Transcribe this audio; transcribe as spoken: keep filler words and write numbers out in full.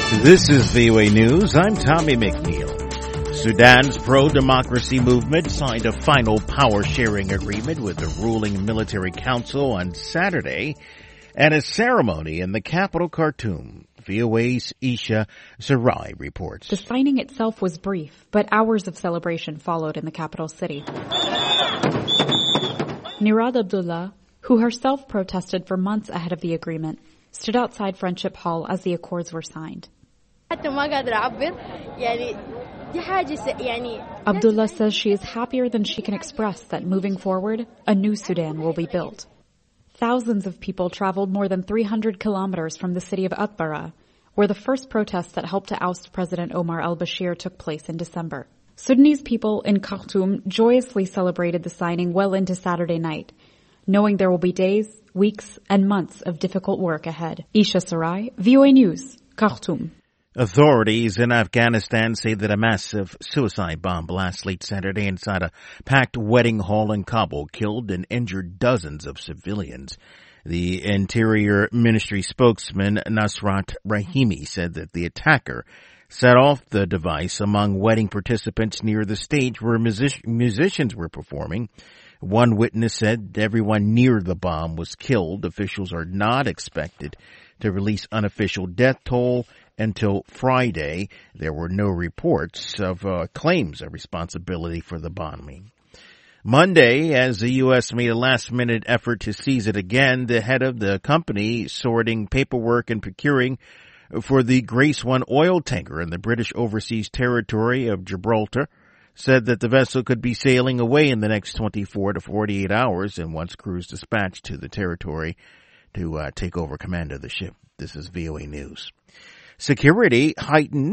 This is V O A News. I'm Tommy McNeil. Sudan's pro-democracy movement signed a final power-sharing agreement with the ruling military council on Saturday at a ceremony in the capital Khartoum. V O A's Isha Sarai reports. The signing itself was brief, but hours of celebration followed in the capital city. Nirad Abdullah, who herself protested for months ahead of the agreement, stood outside Friendship Hall as the accords were signed. Abdullah says she is happier than she can express that moving forward, a new Sudan will be built. Thousands of people traveled more than three hundred kilometers from the city of Atbara, where the first protests that helped to oust President Omar al-Bashir took place in December. Sudanese people in Khartoum joyously celebrated the signing well into Saturday night, knowing there will be days, weeks, and months of difficult work ahead. Isha Sarai, V O A News, Khartoum. Authorities in Afghanistan say that a massive suicide bomb blast late Saturday inside a packed wedding hall in Kabul killed and injured dozens of civilians. The Interior Ministry spokesman Nasrat Rahimi said that the attacker set off the device among wedding participants near the stage where music- musicians were performing. One witness said everyone near the bomb was killed. Officials are not expected to release unofficial death toll until Friday. There were no reports of uh, claims of responsibility for the bombing. Monday, as the U S made a last-minute effort to seize it again, the head of the company sorting paperwork and procuring for the Grace One oil tanker in the British overseas territory of Gibraltar said that the vessel could be sailing away in the next twenty-four to forty-eight hours, and once crews dispatched to the territory to uh, take over command of the ship. This is V O A News. Security heightened